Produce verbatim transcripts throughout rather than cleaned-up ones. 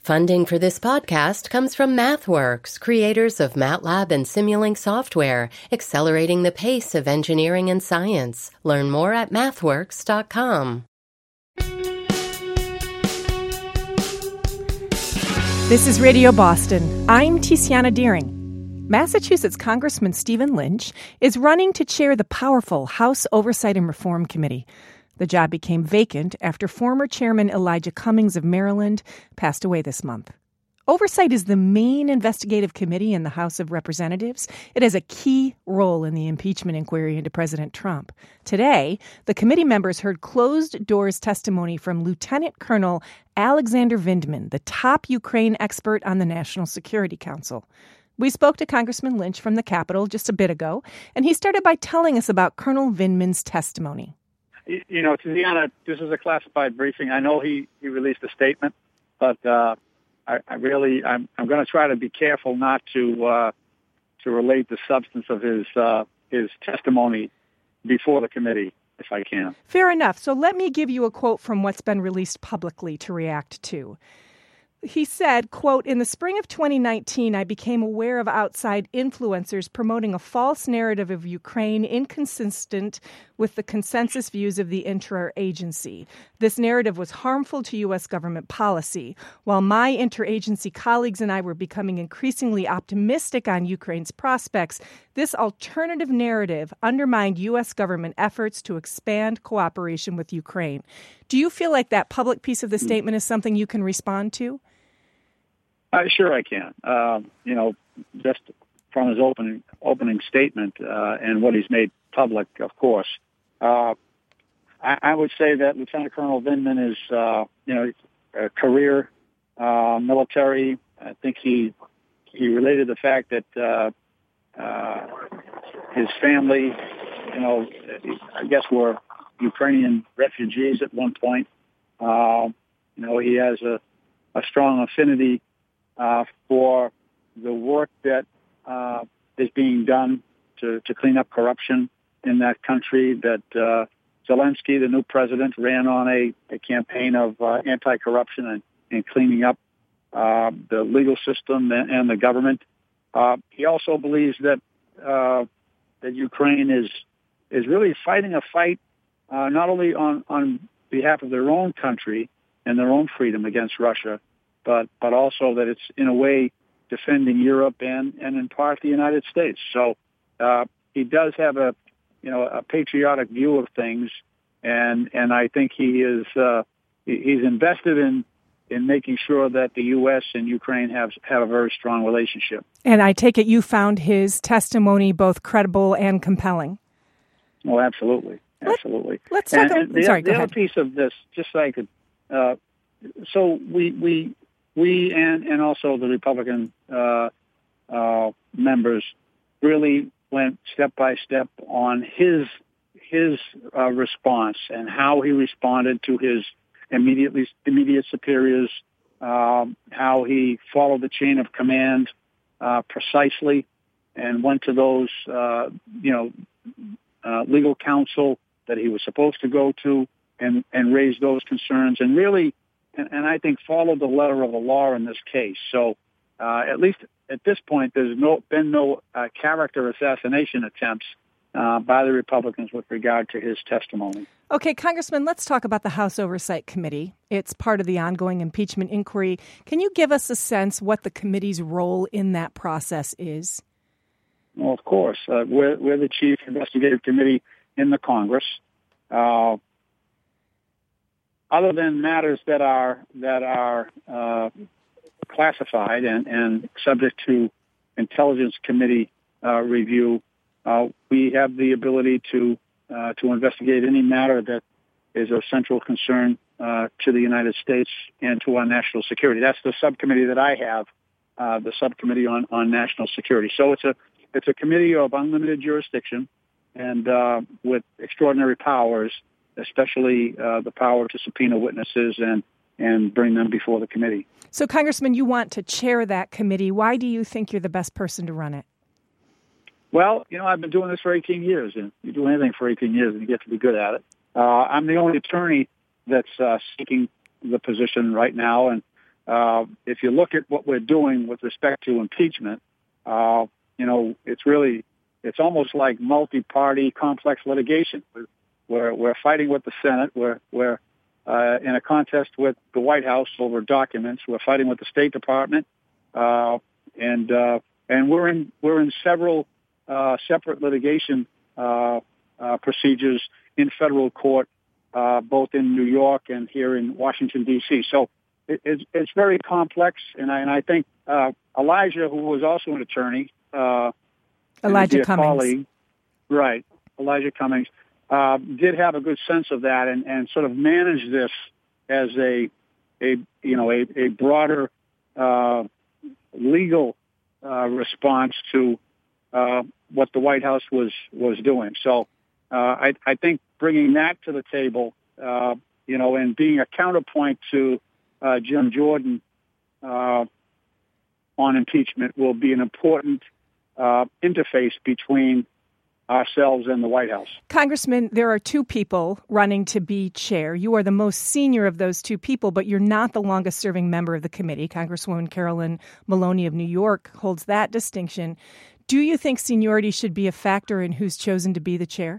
Funding for this podcast comes from MathWorks, creators of MATLAB and Simulink software, accelerating the pace of engineering and science. Learn more at mathworks dot com. This is Radio Boston. I'm Tiziana Deering. Massachusetts Congressman Stephen Lynch is running to chair the powerful House Oversight and Reform Committee. The job became vacant after former Chairman Elijah Cummings of Maryland passed away this month. Oversight is the main investigative committee in the House of Representatives. It has a key role in the impeachment inquiry into President Trump. Today, the committee members heard closed-doors testimony from Lieutenant Colonel Alexander Vindman, the top Ukraine expert on the National Security Council. We spoke to Congressman Lynch from the Capitol just a bit ago, and he started by telling us about Colonel Vindman's testimony. You know, Tiziana, this is a classified briefing. I know he, he released a statement, but uh, I, I really, I'm, I'm going to try to be careful not to uh, to relate the substance of his uh, his testimony before the committee, if I can. Fair enough. So let me give you a quote from what's been released publicly to react to. He said, quote, "In the spring of twenty nineteen, I became aware of outside influencers promoting a false narrative of Ukraine inconsistent with the consensus views of the interagency. This narrative was harmful to U S government policy. While my interagency colleagues and I were becoming increasingly optimistic on Ukraine's prospects, this alternative narrative undermined U S government efforts to expand cooperation with Ukraine." Do you feel like that public piece of the statement is something you can respond to? Uh, sure, I can. Uh, you know, just from his opening opening statement uh, and what he's made public, of course, uh, I, I would say that Lieutenant Colonel Vindman is, uh, you know, a career uh, military. I think he he related the fact that uh, uh, his family, you know, I guess were Ukrainian refugees at one point. Uh, you know, he has a, a strong affinity Uh, for the work that uh, is being done to, to clean up corruption in that country, that uh, Zelensky, the new president, ran on a, a campaign of uh, anti-corruption and, and cleaning up uh, the legal system and, and the government. Uh, he also believes that uh, that Ukraine is is really fighting a fight uh, not only on, on behalf of their own country and their own freedom against Russia, but but also that it's in a way defending Europe and, and in part the United States. So uh, he does have a you know a patriotic view of things, and and I think he is uh, he's invested in in making sure that the U S and Ukraine have have a very strong relationship. And I take it you found his testimony both credible and compelling. Oh, absolutely, absolutely. Let, let's talk. And, and the, sorry, the go other ahead. piece of this, just so I could. Uh, so we we. We and, and also the Republican uh, uh, members really went step by step on his his uh, response and how he responded to his immediately immediate superiors, uh, how he followed the chain of command uh, precisely, and went to those uh, you know uh, legal counsel that he was supposed to go to and and raise those concerns and really. And, and I think followed the letter of the law in this case. So uh, at least at this point, there's no been no uh, character assassination attempts uh, by the Republicans with regard to his testimony. Okay, Congressman, let's talk about the House Oversight Committee. It's part of the ongoing impeachment inquiry. Can you give us a sense what the committee's role in that process is? Well, of course. Uh, we're, we're the chief investigative committee in the Congress. Uh, Other than matters that are that are uh, classified and, and subject to Intelligence Committee uh, review, uh, we have the ability to uh, to investigate any matter that is of central concern uh, to the United States and to our national security. That's the subcommittee that I have, uh, the subcommittee on, on national security. So it's a it's a committee of unlimited jurisdiction and uh, with extraordinary powers, especially uh, the power to subpoena witnesses and, and bring them before the committee. So, Congressman, you want to chair that committee. Why do you think you're the best person to run it? Well, you know, I've been doing this for eighteen years, and you do anything for eighteen years and you get to be good at it. Uh, I'm the only attorney that's uh, seeking the position right now, and uh, if you look at what we're doing with respect to impeachment, uh, you know, it's really, it's almost like multi-party complex litigation. We're, we're, we're fighting with the Senate. We're, we're uh, in a contest with the White House over documents. We're fighting with the State Department. Uh, and uh, and we're in we're in several uh, separate litigation uh, uh, procedures in federal court, uh, both in New York and here in Washington, D C. So it, it's, it's very complex, and I, and I think uh, Elijah, who was also an attorney, uh, Elijah Cummings, colleague, right, Elijah Cummings, uh, did have a good sense of that, and, and sort of managed this as a a you know a, a broader uh, legal uh, response to uh, what the White House was was doing. So uh, I, I think bringing that to the table, uh, you know, and being a counterpoint to uh, Jim Jordan uh, on impeachment will be an important uh, interface between ourselves and the White House. Congressman, there are two people running to be chair. You are the most senior of those two people, but you're not the longest-serving member of the committee. Congresswoman Carolyn Maloney of New York holds that distinction. Do you think seniority should be a factor in who's chosen to be the chair?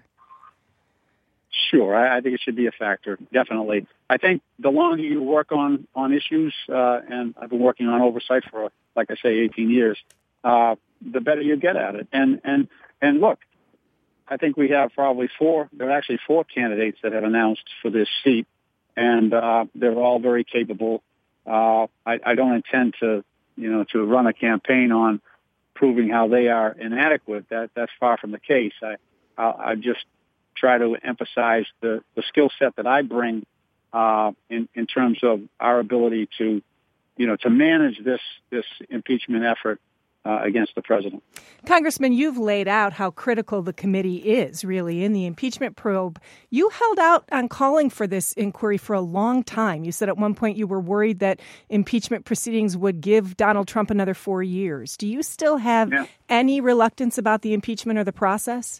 Sure, I, I think it should be a factor, definitely. I think the longer you work on, on issues, uh, and I've been working on oversight for, like I say, eighteen years, uh, the better you get at it. And, and, and look, I think we have probably four, there are actually four candidates that have announced for this seat, and uh, they're all very capable. Uh, I, I don't intend to, you know, to run a campaign on proving how they are inadequate. That That's far from the case. I, I, I just try to emphasize the, the skill set that I bring uh, in, in terms of our ability to, you know, to manage this, this impeachment effort Uh, against the president. Congressman, you've laid out how critical the committee is, really, in the impeachment probe. You held out on calling for this inquiry for a long time. You said at one point you were worried that impeachment proceedings would give Donald Trump another four years. Do you still have yeah. any reluctance about the impeachment or the process?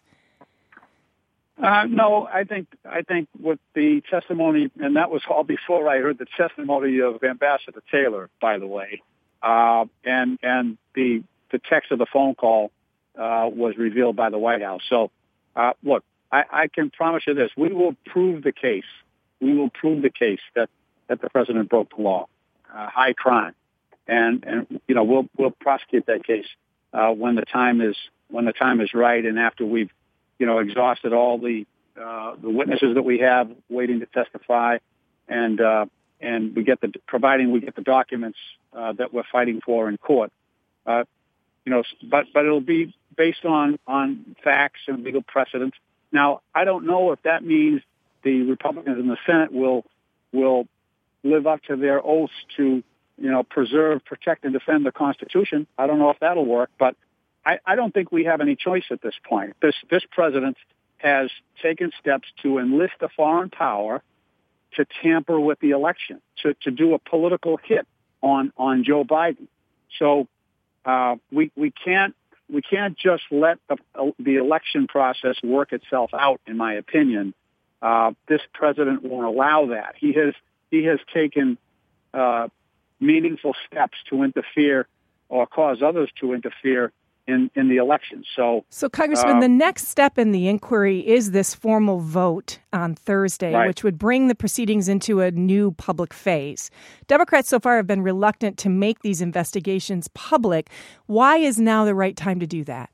Uh, no, I think I think with the testimony, and that was all before I heard the testimony of Ambassador Taylor, by the way, uh, and and the the text of the phone call uh, was revealed by the White House. So, uh, look, I, I can promise you this. We will prove the case. We will prove the case that, that the president broke the law, uh, high crime. And, and, you know, we'll, we'll prosecute that case uh, when the time is, when the time is right. And after we've, you know, exhausted all the, uh, the witnesses that we have waiting to testify, and, uh, and we get the, providing we get the documents uh, that we're fighting for in court. Uh, You know, but but it'll be based on, on facts and legal precedent. Now, I don't know if that means the Republicans in the Senate will will live up to their oaths to, you know, preserve, protect, and defend the Constitution. I don't know if that'll work, but I, I don't think we have any choice at this point. This this president has taken steps to enlist a foreign power to tamper with the election, to, to do a political hit on on Joe Biden. So. Uh, we we can't we can't just let the, uh, the election process work itself out. In my opinion, uh, this president won't allow that. He has he has taken uh, meaningful steps to interfere or cause others to interfere in, in the election. So, so Congressman, uh, the next step in the inquiry is this formal vote on Thursday, right. which would bring the proceedings into a new public phase. Democrats so far have been reluctant to make these investigations public. Why is now the right time to do that?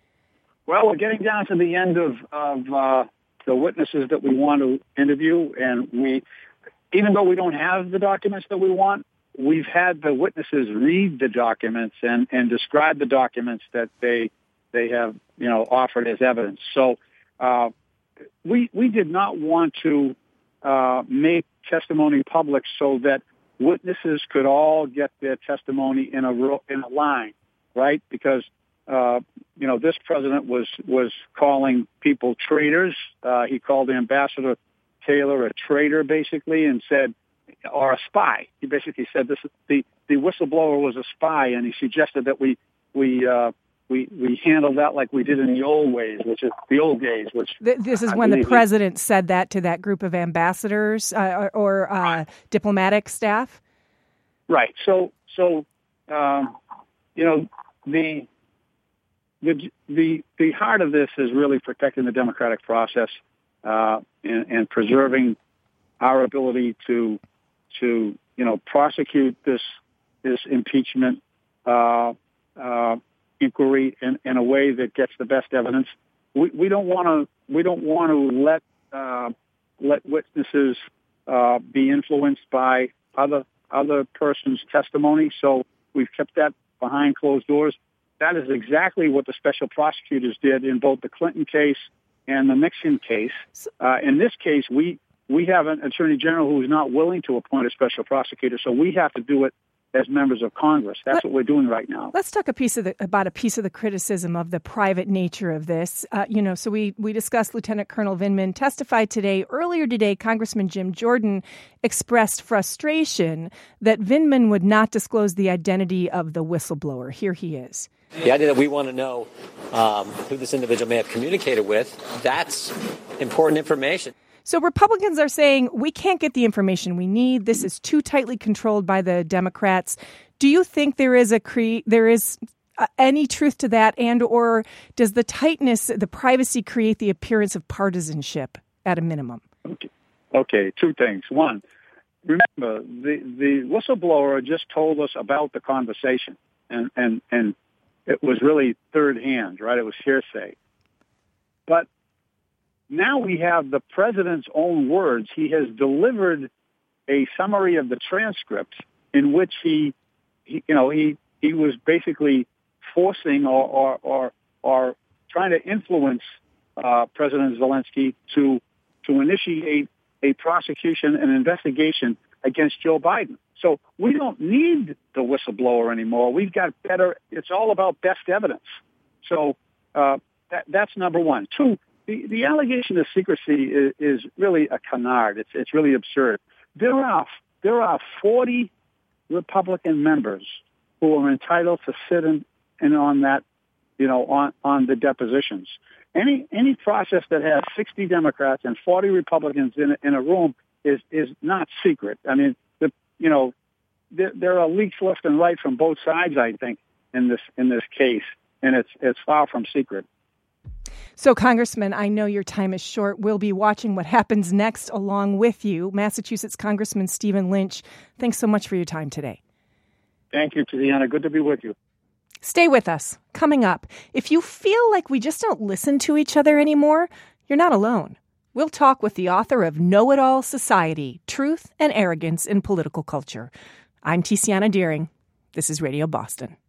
Well, we're getting down to the end of, of uh, the witnesses that we want to interview, and we, even though we don't have the documents that we want, we've had the witnesses read the documents and, and describe the documents that they they have, you know, offered as evidence. So uh, we we did not want to uh, make testimony public so that witnesses could all get their testimony in a ro- in a line, right? Because uh, you know, this president was was calling people traitors. Uh, he called Ambassador Taylor a traitor, basically, and said. Or a spy. He basically said this: the the whistleblower was a spy, and he suggested that we we uh, we we handle that like we did in the old ways, which is the old days. Which this is I when the president he, said that to that group of ambassadors uh, or uh, diplomatic staff. Right. So, so um, you know, the the the the heart of this is really protecting the democratic process uh, and, and preserving our ability to to you know prosecute this this impeachment uh, uh, inquiry in, in a way that gets the best evidence. We, we don't want to we don't want to let uh, let witnesses uh, be influenced by other other person's testimony. So we've kept that behind closed doors. That is exactly what the special prosecutors did in both the Clinton case and the Nixon case. Uh, in this case, we we have an attorney general who is not willing to appoint a special prosecutor, so we have to do it as members of Congress. That's Let, what we're doing right now. Let's talk a piece of the, about a piece of the criticism of the private nature of this. Uh, you know, so we, we discussed Lieutenant Colonel Vindman testified today. Earlier today, Congressman Jim Jordan expressed frustration that Vindman would not disclose the identity of the whistleblower. Here he is. The idea that we want to know um, who this individual may have communicated with, that's important information. So Republicans are saying we can't get the information we need. This is too tightly controlled by the Democrats. Do you think there is a cre- there is uh, any truth to that, and or does the tightness, the privacy, create the appearance of partisanship at a minimum? Okay, okay. Two things. One, remember the the whistleblower just told us about the conversation, and and and it was really third hand, right? It was hearsay, but now we have the president's own words. He has delivered a summary of the transcript in which he, he you know, he, he was basically forcing or, or, or, or trying to influence uh, President Zelensky to, to initiate a prosecution and investigation against Joe Biden. So we don't need the whistleblower anymore. We've got better, it's all about best evidence. So uh, that, that's number one. Two, The, the allegation of secrecy is, is really a canard. It's, it's really absurd. There are there are forty Republican members who are entitled to sit in, in on that, you know, on, on the depositions. Any any process that has sixty Democrats and forty Republicans in a, in a room is is not secret. I mean, the, you know, there, there are leaks left and right from both sides, I think, in this in this case, and it's it's far from secret. So, Congressman, I know your time is short. We'll be watching what happens next along with you. Massachusetts Congressman Stephen Lynch, thanks so much for your time today. Thank you, Tiziana. Good to be with you. Stay with us. Coming up, if you feel like we just don't listen to each other anymore, you're not alone. We'll talk with the author of Know-It-All Society, Truth and Arrogance in Political Culture. I'm Tiziana Dearing. This is Radio Boston.